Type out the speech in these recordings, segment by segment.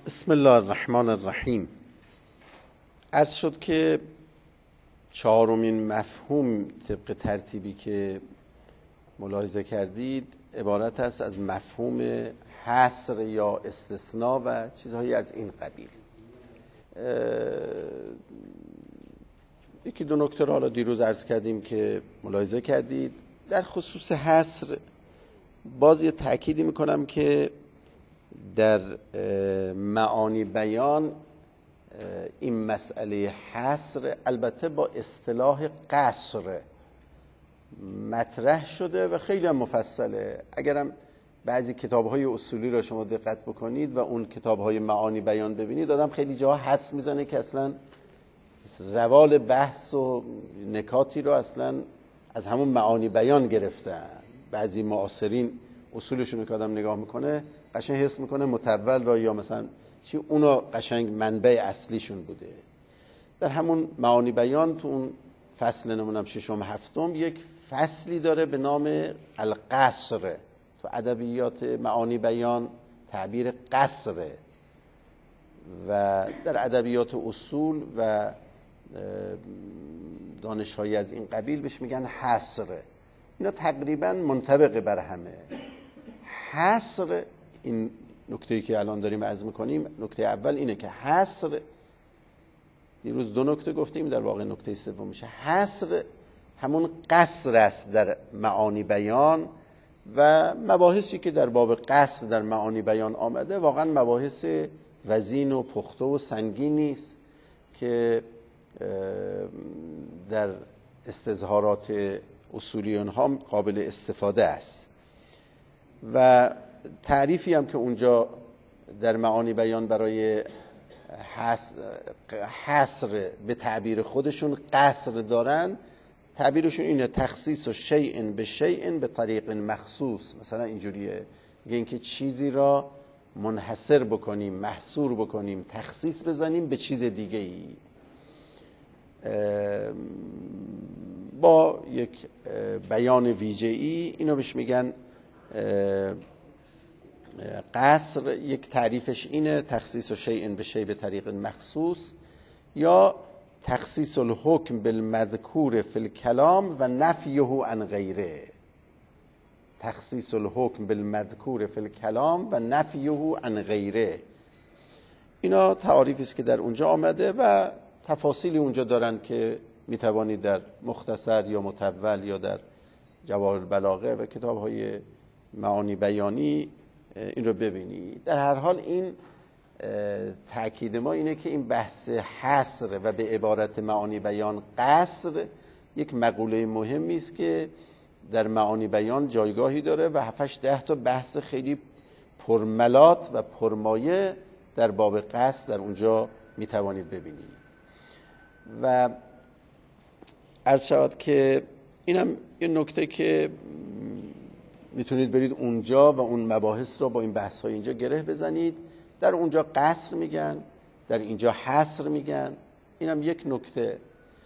بسم الله الرحمن الرحیم. عرض شد که چهارمین مفهوم طبق ترتیبی که ملاحظه کردید عبارت است از مفهوم حصر یا استثناء و چیزهایی از این قبیل. یکی دو نکته را دیروز عرض کردیم که ملاحظه کردید. در خصوص حصر باز یه تأکیدی میکنم که در معانی بیان این مسئله حصر البته با اصطلاح قصر مطرح شده و خیلی هم مفصله. اگرم بعضی کتاب‌های اصولی را شما دقت بکنید و اون کتاب‌های معانی بیان ببینید، آدم خیلی جاها حدس میزنه که اصلا روال بحث و نکاتی رو اصلا از همون معانی بیان گرفتن. بعضی معاصرین اصولشون رو که آدم نگاه میکنه قشنگ حس میکنه متول را یا مثلا چی اونو قشنگ منبع اصلیشون بوده. در همون معانی بیان تو اون فصل نمونم ششم هفتم یک فصلی داره به نام القصر. تو ادبیات معانی بیان تعبیر قصره و در ادبیات اصول و دانش‌های از این قبیل بهش میگن حصر. اینا تقریبا منطبق بر همه. حصر، این نکته‌ای که الان داریم عرض می‌کنیم، نکته اول اینه که حصر، دیروز دو نکته گفتیم، در واقع نکته سوم میشه. حصر همون قصر است در معانی بیان و مباحثی که در باب قصر در معانی بیان آمده واقعا مباحث وزین و پخته و سنگینی است که در استظهارات اصولیون ها قابل استفاده است. و تعریفی هم که اونجا در معانی بیان برای حصر به تعبیر خودشون قصر دارن، تعبیرشون اینه: تخصیص و شیء به شیء به طریق مخصوص. مثلا اینجوریه، میگه اینکه چیزی را منحصر بکنیم، محصور بکنیم، تخصیص بزنیم به چیز دیگه ای با یک بیان ویژه‌ای. اینو بهش میگن قصر. یک تعریفش اینه: تخصیص و شیء به شیء به طریق مخصوص، یا تخصیص الحکم بالمذکور فی الکلام و نفیه عن غیره. تخصیص الحکم بالمذکور فی الکلام و نفیه عن غیره. اینا تعاریفی است که در اونجا آمده و تفاصیلی اونجا دارن که میتوانید در مختصر یا مطول یا در جواهر البلاغه و کتاب‌های معانی بیانی این رو ببینید. در هر حال این تأکید ما اینه که این بحث حصر و به عبارت معانی بیان قصر یک مقوله مهمی است که در معانی بیان جایگاهی داره و 7-8-10 تا بحث خیلی پرملات و پرمایه در باب قصر در اونجا میتوانید ببینید. و عرض شود که اینم یه نکته که میتونید برید اونجا و اون مباحث رو با این بحث های اینجا گره بزنید. در اونجا قصر میگن، در اینجا حصر میگن. اینم یک نکته.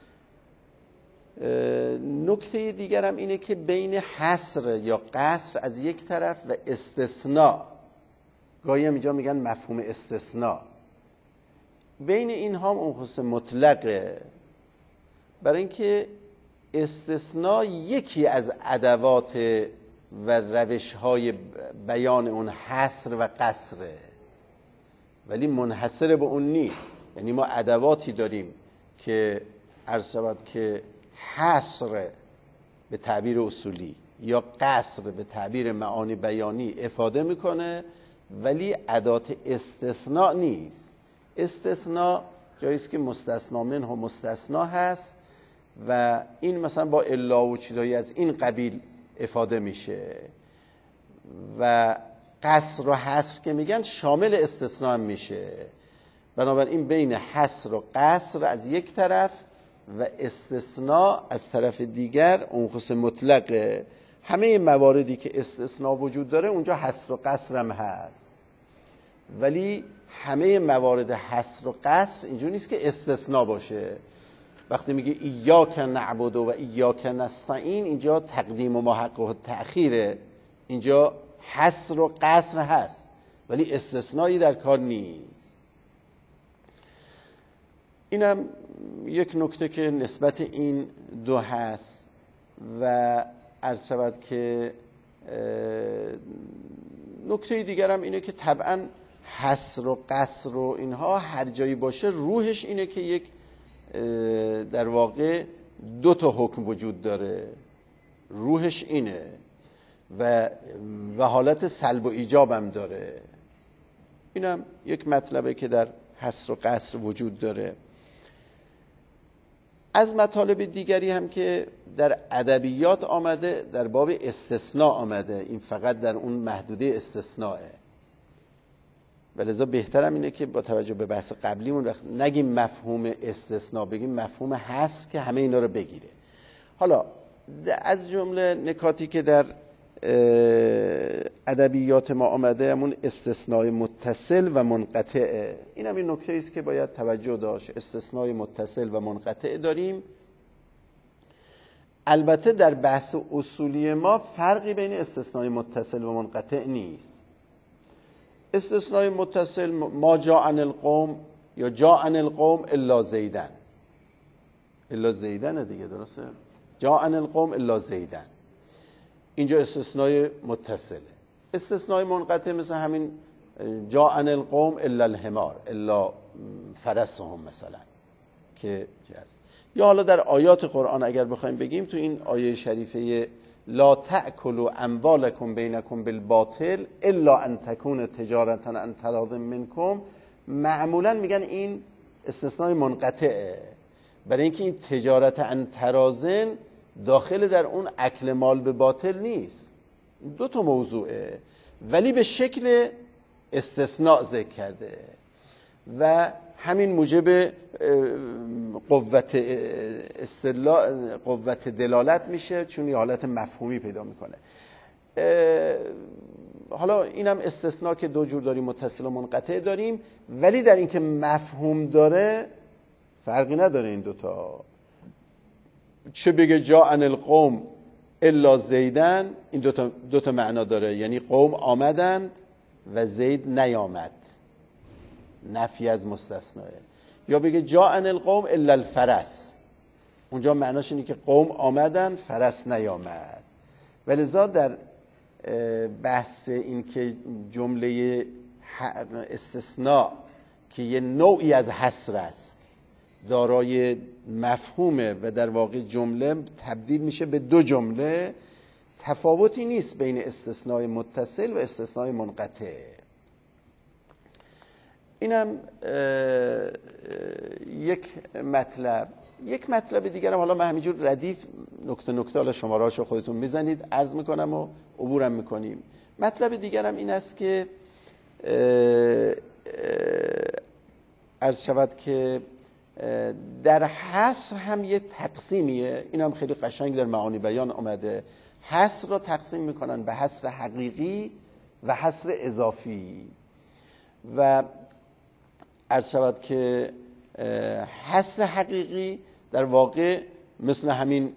نکته دیگرم اینه که بین حصر یا قصر از یک طرف و استثناء، گاهی هم اینجا میگن مفهوم استثناء، بین این هم اون خصوص مطلقه. برای اینکه استثناء یکی از ادوات و روش‌های بیان اون حصر و قصره، ولی منحصر به اون نیست. یعنی ما ادواتی داریم که عرض شود که حصر به تعبیر اصولی یا قصر به تعبیر معانی بیانی افاده میکنه، ولی ادات استثناء نیست. استثناء جاییست که مستثنا منه و مستثنا هست و این مثلا با الا و چیزایی از این قبیل افاده میشه. و قصر و حصر که میگن شامل استثناء هم میشه. بنابراین بین حصر و قصر از یک طرف و استثناء از طرف دیگر اون خصوص مطلقه. همه مواردی که استثناء وجود داره اونجا حصر و قصر هم هست، ولی همه موارد حصر و قصر اینجوری نیست که استثناء باشه. وقتی میگه ایاک نعبد و ایاک نستعین، اینجا تقدیم و محقق و تأخیره، اینجا حصر و قصر هست ولی استثنایی در کار نیست. اینم یک نکته که نسبت این دو هست و عرض شود که نکته دیگر هم اینه که طبعا حصر و قصر و اینها هر جایی باشه روحش اینه که یک در واقع دو تا حکم وجود داره، روحش اینه و حالت سلب و ایجاب هم داره. اینم یک مطلبه که در حصر و قصر وجود داره. از مطالب دیگری هم که در ادبیات آمده در باب استثناء آمده، این فقط در اون محدوده استثناءه و لذا بهترم اینه که با توجه به بحث قبلیمون وقت نگیم مفهوم استثناء، بگیم مفهوم حصر که همه اینا رو بگیره. حالا از جمله نکاتی که در ادبیات ما آمده همون استثناء متصل و منقطع، این هم این نکته است که باید توجه داشت. استثناء متصل و منقطع داریم. البته در بحث اصولی ما فرقی بین استثناء متصل و منقطع نیست. استثناء متصل ما جاء عن القوم یا جاء عن القوم الا زیدن، الا زیدن دیگه، درسته؟ جاء عن القوم الا زیدن، اینجا استثناء متصله. استثناء منقطع مثل همین جاء عن القوم الا الحمار الا فرسهم مثلا که هست. یا حالا در آیات قرآن اگر بخوایم بگیم، تو این آیه شریفه لا تأکلوا اموالکم بینکم بالباطل الا ان تکون تجارة عن تراض منکم، معمولا میگن این استثناء منقطعه، برای اینکه این تجارت عن تراضٍ داخل در اون اکل مال به باطل نیست. دو تا موضوعه ولی به شکل استثناء ذکر کرده و همین موجب قوت دلالت میشه، چون یه حالت مفهومی پیدا میکنه. حالا اینم استثناء که دو جور داریم، متصل و منقطع داریم، ولی در اینکه مفهوم داره فرقی نداره این دوتا. چه بگه جاء عن القوم الا زیدن، این دوتا معنا داره، یعنی قوم آمدند و زید نیامد، نفی از مستثناه. یا بگه جاء عن القوم الا الفرس، اونجا معناش اینه که قوم آمدن فرس نیامد. ولذا در بحث این که جمله استثناء که یه نوعی از حصر است دارای مفهومه و در واقع جمله تبدیل میشه به دو جمله، تفاوتی نیست بین استثناء متصل و استثناء منقطع. اینم یک مطلب دیگر هم، حالا من همینجور ردیف نکته حالا شماره‌هاشو خودتون میزنید، عرض میکنم و عبورم میکنیم. مطلب دیگر هم این است که عرض شود که در حصر هم یه تقسیمیه، این هم خیلی قشنگ در معانی بیان آمده. حصر را تقسیم میکنن به حصر حقیقی و حصر اضافی و عرض شود که حصر حقیقی در واقع مثل همین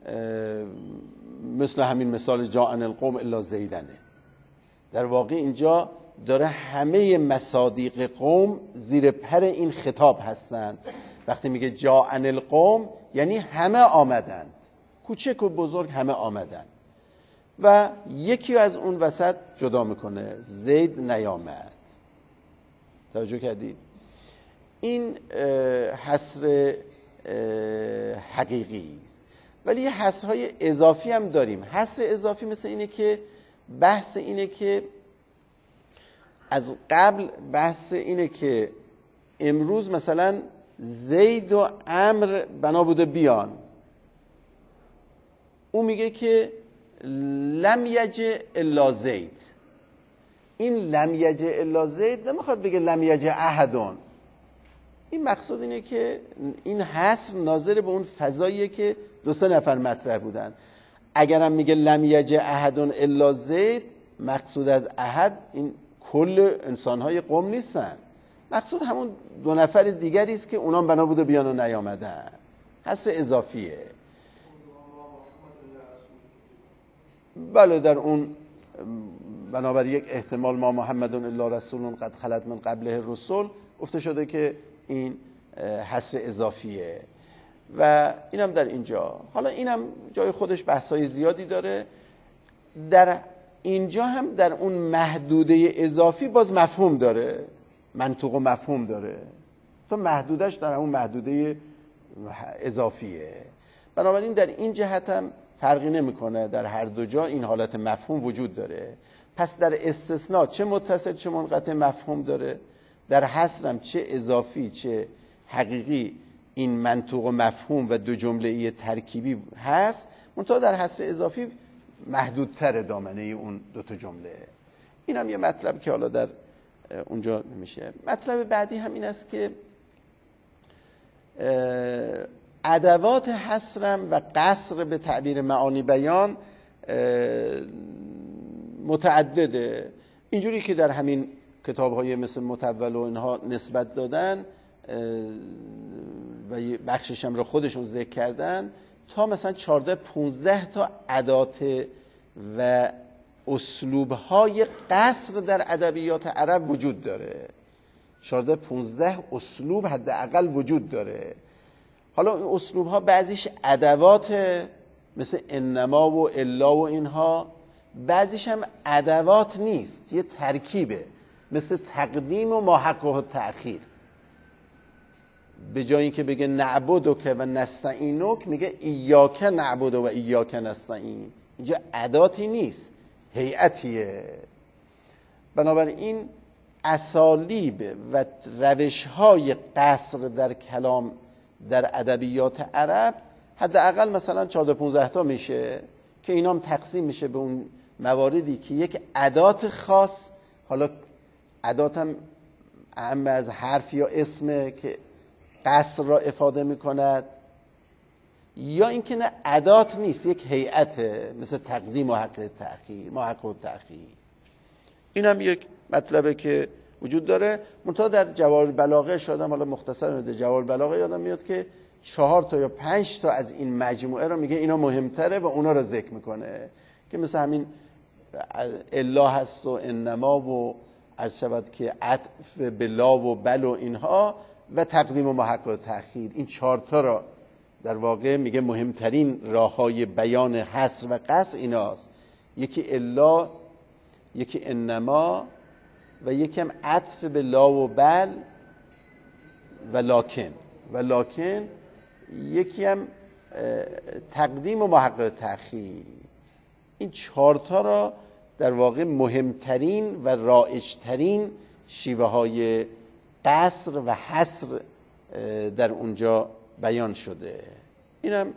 مثال جاء عن القوم الا زیدنه. در واقع اینجا داره همه مصادیق قوم زیر پر این خطاب هستند. وقتی میگه جاء عن القوم یعنی همه آمدند، کوچک و بزرگ همه آمدند و یکی از اون وسط جدا میکنه، زید نیامد. توجه کردید؟ این حصر حقیقی است. ولی یه حصرهای اضافی هم داریم. حصر اضافی مثل اینه که بحث اینه که از قبل بحث اینه که امروز مثلا زید و عمرو بنا بوده بیان، او میگه که لم یجه الا زید. این لم یجه الا زید نمیخواد بگه لم یجه احدون. این مقصود اینه که این حصر ناظر به اون فضاییه که دو سه نفر مطرح بودن. اگرم میگه لم یجه احدون الا زید، مقصود از احد این کل انسانهای قوم نیستن، مقصود همون دو نفر دیگری است که اونام بنا بوده بیان و نیامدن. حصر اضافیه. بله در اون بنابر یک احتمال ما محمد الا رسول قد خلت من قبله الرسل گفته شده که این حصر اضافیه و اینم در اینجا. حالا اینم جای خودش بحثای زیادی داره. در اینجا هم در اون محدوده اضافی باز مفهوم داره، منطوق و مفهوم داره، تو محدودش در اون محدوده اضافیه. بنابراین در این جهت هم فرقی نمیکنه، در هر دو جا این حالت مفهوم وجود داره. پس در استثناء چه متصل چه منقطع مفهوم داره، در حصر هم چه اضافی چه حقیقی این منطوق و مفهوم و دو جمله‌ای ترکیبی هست، منتها در حصر اضافی محدودتر دامنه اون دو تا جمله. این هم یه مطلب که حالا در اونجا میشه. مطلب بعدی هم این است که ادوات حصرم و قصر به تعبیر معانی بیان متعدده. اینجوری که در همین کتاب‌های مثل متول و اینها نسبت دادن و بخشش هم رو خودشون ذکر کردن، تا مثلا 14-15 تا ادات و اسلوب‌های قصر در ادبیات عرب وجود داره. 14-15 اسلوب حداقل وجود داره. حالا این اسلوب‌ها بعضیش ادوات مثل انما و الا و اینها، بعضیش هم ادوات نیست، یه ترکیبه، مثل تقدیم و ماحقه و تأخیر. به جای اینکه بگه نعبدک و نستعینک میگه ایاک نعبد و ایاک نستعین. اینجا اداتی نیست، هیئتیه. بنابراین اسالیب و روش‌های قصر در کلام در ادبیات عرب حداقل مثلا 14-15 تا میشه که اینا هم تقسیم میشه به اون مواردی که یک ادات خاص، حالا ادات هم اهم از حرف یا اسمه که قصر را افاده میکند، یا اینکه نه ادات نیست، یک هیئته، مثل تقدیم و حق تأخیر، ما حق و تأخیر. این هم یک مطلبه که وجود داره. منتها در جواهر البلاغه شدم، حالا مختصر در جواهر البلاغه یادم میاد که 4 تا یا 5 تا از این مجموعه رو میگه اینا مهمتره و اونا رو ذکر میکنه، که مثل همین الا هست و انما و عرض شود که عطف به لا و بل و اینها و تقدیم و محقق و تأخیر. این 4 تا را در واقع میگه مهمترین راههای بیان حصر و قصر ایناست. یکی الا، یکی انما و یکی هم عطف به لا و بل و لاکن، و لاکن یکی هم تقدیم و محقق تأخیر. این 4 تا را در واقع مهمترین و رایجترین شیوه های قصر و حصر در اونجا بیان شده. اینم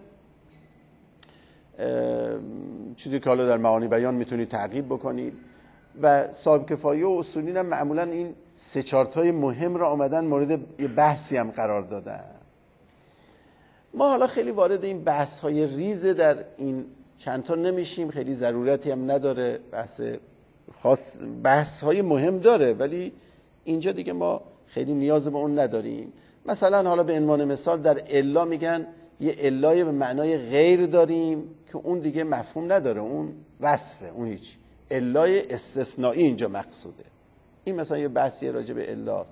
چیزی که حالا در معانی بیان میتونید تعقیب بکنید. و صاحب کفایه و اصولین هم معمولا این 3-4 تای مهم را آمدن مورد بحثی هم قرار دادن. ما حالا خیلی وارد این بحث های ریزه در این چند تا نمیشیم، خیلی ضرورتی هم نداره، بحث های مهم داره ولی اینجا دیگه ما خیلی نیاز به اون نداریم. مثلا حالا به عنوان مثال در الا میگن یه الای به معنای غیر داریم که اون دیگه مفهوم نداره، اون وصفه، اون هیچ. الای استثنایی اینجا مقصوده. این مثلا یه بحثی راجع به الاست.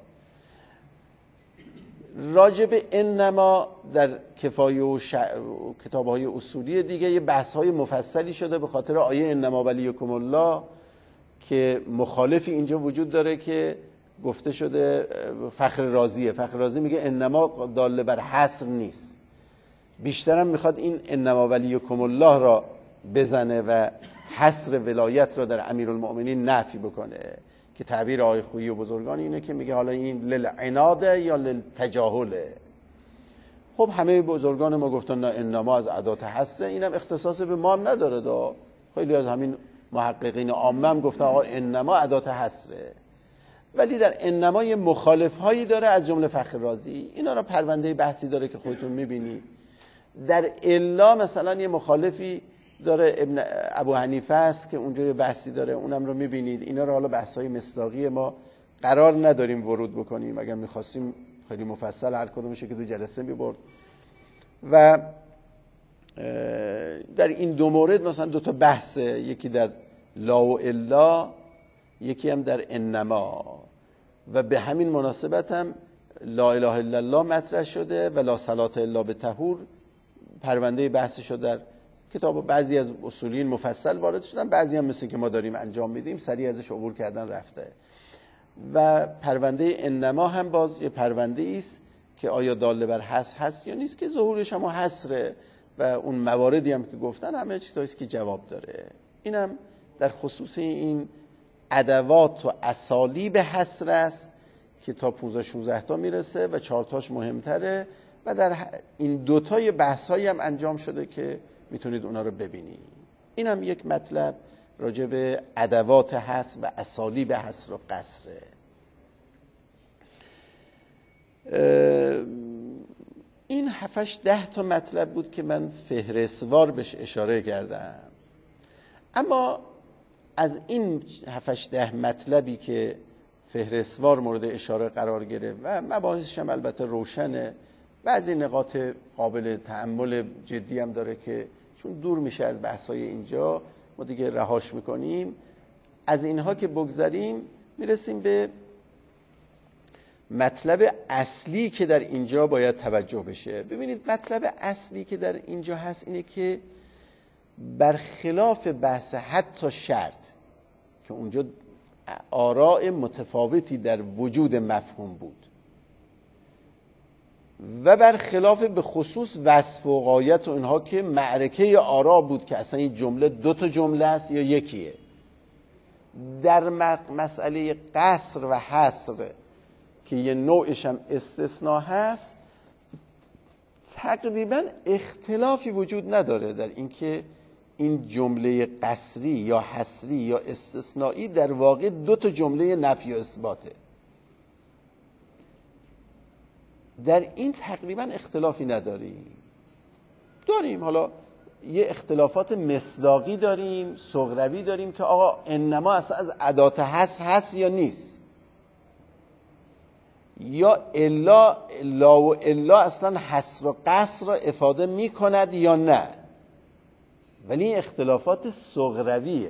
راجع به انما در کفایه و کتاب‌های اصولی دیگه یه بحث‌های مفصلی شده به خاطر آیه انما ولیکم الله که مخالفی اینجا وجود داره که گفته شده فخر رازیه. فخر رازی میگه انما داله بر حصر نیست، بیشترم میخواد این انما ولیکم الله را بزنه و حصر ولایت را در امیرالمؤمنین نفی بکنه، که تعبیر آقای خویی و بزرگان اینه که میگه حالا این للعناده یا للتجاهله. خب همه بزرگان ما گفتن نه انما از ادات حصره، اینم اختصاص به ما هم نداره. خیلی از همین محققین عامه هم گفتن آقا انما ادات حصره، ولی در انما یه مخالف هایی داره از جمله فخر رازی. اینا را پرونده بحثی داره که خودتون میبینید. در الا مثلا یه مخالفی داره ابن ابو حنیفه است که اونجا یه بحثی داره، اونم رو میبینید. اینا رو حالا بحث‌های مصداقی ما قرار نداریم ورود بکنیم، اگر میخواستیم خیلی مفصل هر کدومشه که 2 جلسه میبرد. و در این 2 مورد مثلا 2 تا بحثه، یکی در لا و الا، یکی هم در انما. و به همین مناسبت هم لا اله الا الله مطرح شده و لا صلات الا بطهور پرونده بحثشو در کتاب بعضی از اصولین مفصل وارد شدن، بعضی هم مثل که ما داریم انجام میدیم سریع ازش عبور کردن رفته. و پرونده انما هم باز یه پرونده است که آیا داله بر حصر هست یا نیست، که ظهورش هم حصره و اون مواردی هم که گفتن همه چیزایی که جواب داره. اینم در خصوص این ادوات و اسالیب حصر است که تا 15-16 تا میرسه و 4 تاش مهمتره و در این دوتای بحث‌هایی هم انجام شده که میتونید اونا رو ببینید. اینم یک مطلب راجع به ادوات حصر و اسالیب حصر و قصره. این 7-10 تا مطلب بود که من فهرستوار بهش اشاره کردم. اما از این 7-10 مطلبی که فهرستوار مورد اشاره قرار گرفت و مباحثش هم البته روشنه، بعضی نقاط قابل تأمل جدی هم داره که چون دور میشه از بحث‌های اینجا ما دیگه رهاش میکنیم. از اینها که بگذریم میرسیم به مطلب اصلی که در اینجا باید توجه بشه. ببینید مطلب اصلی که در اینجا هست اینه که برخلاف بحث حتی شرط که اونجا آراء متفاوتی در وجود مفهوم بود و برخلاف به خصوص وصف و غایت و اینها که معرکه آراء بود که اصلا این جمله 2 تا جمله است یا یکیه، در مسئله قصر و حصر که یه نوعش هم استثناء هست تقریبا اختلافی وجود نداره در اینکه این جمله قصری یا حصری یا استثنایی در واقع 2 تا جمله نفی و اثباته. در این تقریبا اختلافی نداریم. داریم حالا یه اختلافات مصداقی داریم، صغروی داریم که آقا انما اصلا از ادات حصر هست یا نیست، یا الا و الا اصلا حصر و قصر را افاده می کند یا نه، ولی این اختلافات صغرویه.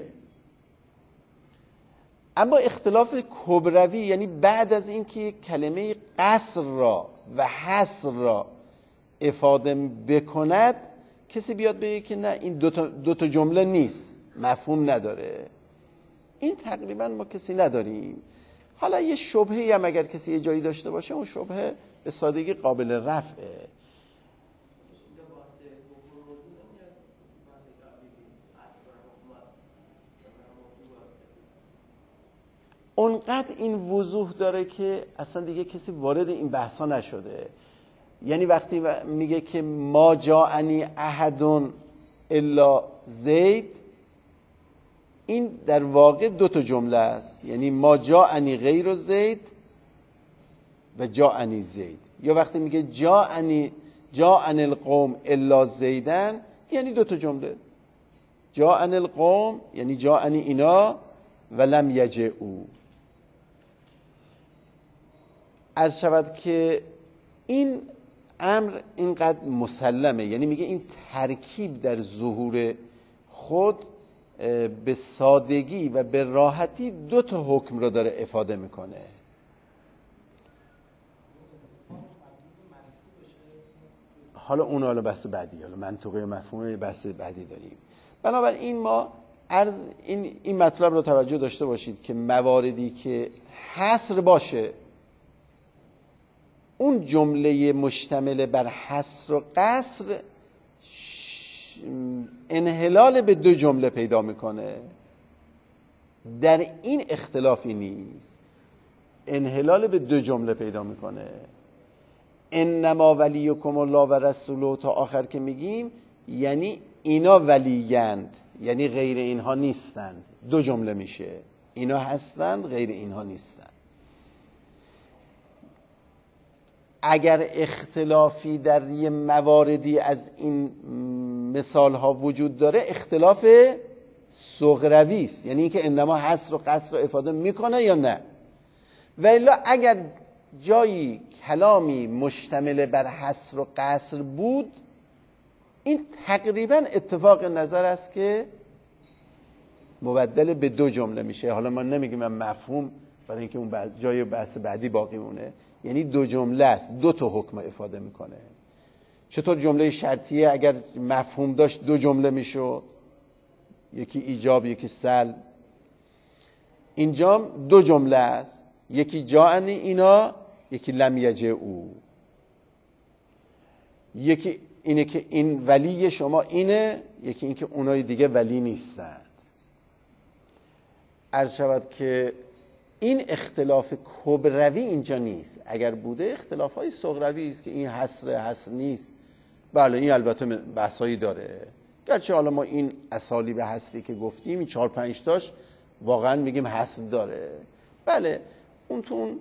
اما اختلاف کبروی یعنی بعد از اینکه کلمه قصر را و حصر را افاده بکند کسی بیاد بگه که نه این دو تا جمله نیست، مفهوم نداره، این تقریبا ما کسی نداریم. حالا یه شبهه‌ای هم اگر کسی یه جایی داشته باشه اون شبهه به سادگی قابل رفعه. اونقدر این وضوح داره که اصلا دیگه کسی وارد این بحثا نشده. یعنی وقتی میگه که ما جاءنی احد الا زید، این در واقع 2 تا جمله است، یعنی ما جاءنی غیر زید و جاءنی زید. یا وقتی میگه جاءنی القوم الا زیدن، یعنی 2 تا جمله. جاءنی القوم یعنی جاءنی اینا و لم یجئوا. عرض شود که این امر اینقدر مسلمه، یعنی میگه این ترکیب در ظهور خود به سادگی و به راحتی 2 تا حکم رو داره افاده میکنه. حالا اون بحث بعدی، حالا منطقه مفهوم بحث بعدی داریم. بنابراین ما این مطلب رو توجه داشته باشید که مواردی که حصر باشه، اون جمله مشتمل بر حصر و قصر انحلال به 2 جمله پیدا میکنه. در این اختلافی نیست، انحلال به 2 جمله پیدا میکنه. انما ولیکم الله و رسوله تا آخر که میگیم یعنی اینا ولیند، یعنی غیر اینها نیستند. 2 جمله میشه، اینا هستند غیر اینها نیستند. اگر اختلافی در یه مواردی از این مثال ها وجود داره، اختلاف صغروی است، یعنی اینکه انما حصر و قصر رو افاده میکنه یا نه. و الا اگر جایی کلامی مشتمل بر حصر و قصر بود، این تقریبا اتفاق نظر است که مبدل به 2 جمله میشه. حالا ما نمیگیم من مفهوم برای اینکه اون جای بحث بعدی باقی مونه، یعنی دو جمله است، دو تا حکم افاده میکنه. چطور جمله شرطیه اگر مفهوم داشت دو جمله میشد، یکی ایجاب یکی سلب. اینجا دو جمله است، یکی جاءنی اینا، یکی لم یجئوا. یکی اینه که این ولی شما اینه، یکی این که اونای دیگه ولی نیستن. عرض شود که این اختلاف کبروی اینجا نیست. اگر بوده اختلاف های صغروی است که این حصر نیست. بله این البته بحثایی داره، گرچه حالا ما این اسالیب حصری که گفتیم این 4-5 تاش واقعا میگیم حصر داره. بله اون تو اون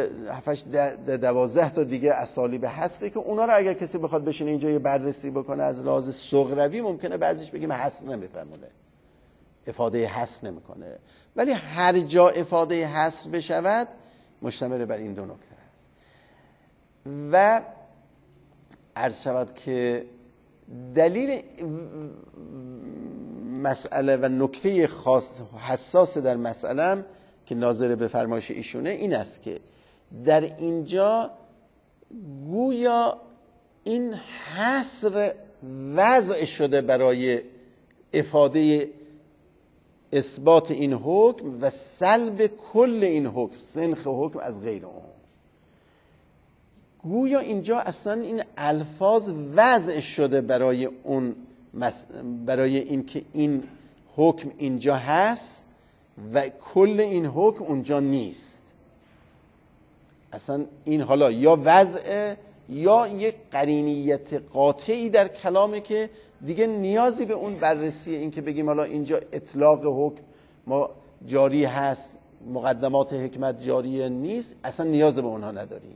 12 تا دیگه اسالیب حصری که اونا رو اگر کسی بخواد بشینه اینجا یه بررسی بکنه از لحاظ صغروی ممکنه بعضیش بگیم حصر نمیفهمونه، افاده حصر نمیکنه. ولی هر جا افاده حصر بشود مشتمل بر این دو نکته است. و عرض شود که دلیل مسئله و نکته خاص حساس در مسئله که ناظر به فرمایش ایشونه این است که در اینجا گویا این حصر وضع شده برای افاده اثبات این حکم و سلب کل این حکم، سنخ حکم از غیر اون. گویا اینجا اصلا این الفاظ وضع شده برای اون برای این که این حکم اینجا هست و کل این حکم اونجا نیست. اصلا این حالا یا وضع یا یک قرینیت قاطعی در کلامه که دیگه نیازی به اون بررسی این که بگیم حالا اینجا اطلاق حکم ما جاری هست، مقدمات حکمت جاری نیست، اصلا نیاز به اونها نداریم.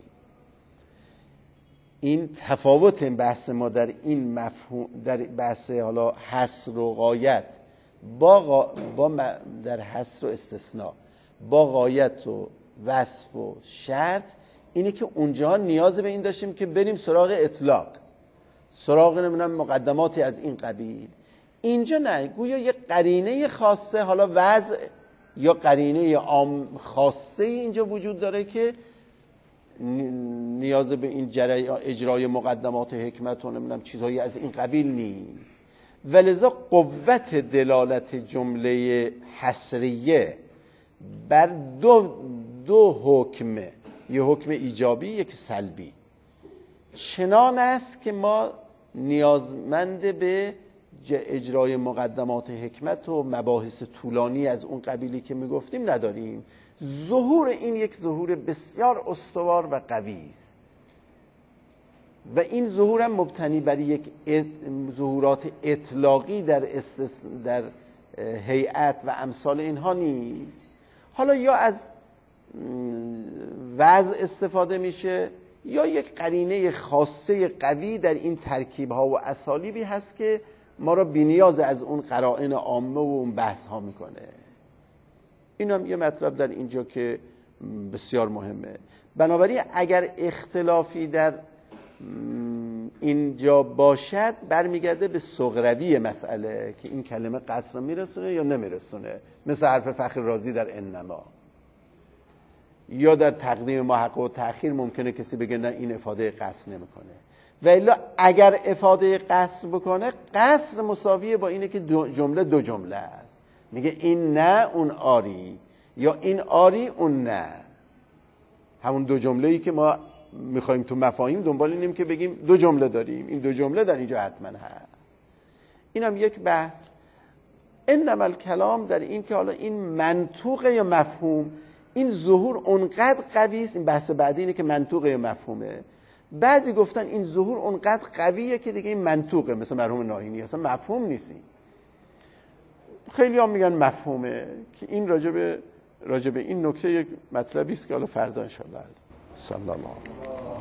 این تفاوت بحث ما در این مفهوم، در بحث حالا حصر و غایت با در حصر و استثناء با غایت و وصف و شرط اینه که اونجا نیاز به این داشتیم که بریم سراغ اطلاق، سراغ نمیدونم مقدماتی از این قبیل. اینجا نه، گویا یه قرینه خاصه، حالا وضع یا قرینه عام خاصه اینجا وجود داره که نیاز به این اجرای مقدمات حکمت و نمیدونم چیزهایی از این قبیل نیست. ولذا قوت دلالت جمله حصریه بر دو حکمه، یه حکم ایجابی یک سلبی، چنان است که ما نیازمند به اجرای مقدمات حکمت و مباحث طولانی از اون قبیلی که میگفتیم نداریم. ظهور این یک ظهور بسیار استوار و قوی است و این ظهور هم مبتنی بر یک ظهورات اطلاقی در هیئت و امثال اینها نیست. حالا یا از وضع استفاده میشه یا یک قرینه خاصه قوی در این ترکیب ها و اسالیبی هست که ما را بی‌نیاز از اون قرائن عامه و اون بحث ها میکنه. این هم یه مطلب در اینجا که بسیار مهمه. بنابراین اگر اختلافی در اینجا باشد برمیگرده به صغروی مسئله که این کلمه قصر میرسونه یا نمیرسونه، مثل حرف فخر رازی در انما، یا در تقدیم محقق و تأخیر ممکنه کسی بگه نه این افاده قصر نمیکنه. و الا اگر افاده قصر بکنه، قصر مساویه با اینه که جمله دو جمله است، میگه این نه اون آری، یا این آری اون نه. همون دو جمله‌ای که ما میخوایم تو مفاهیم دنبال اینیم که بگیم دو جمله داریم، این دو جمله در اینجا حتما هست. این هم یک بحث. انما الکلام در این که حالا این منطوق یا مفهوم، این ظهور اونقدر قوی است. این بحث بعدی اینه که منطوق یا مفهومه. بعضی گفتن این ظهور اونقدر قویه که دیگه این منطوقه، مثل مرحوم ناهینی اصلا مفهوم نیست. خیلی هم میگن مفهومه که این راجع به این نکته یک مطلبی است که حالا فردا ان شاء الله. صلی الله علیه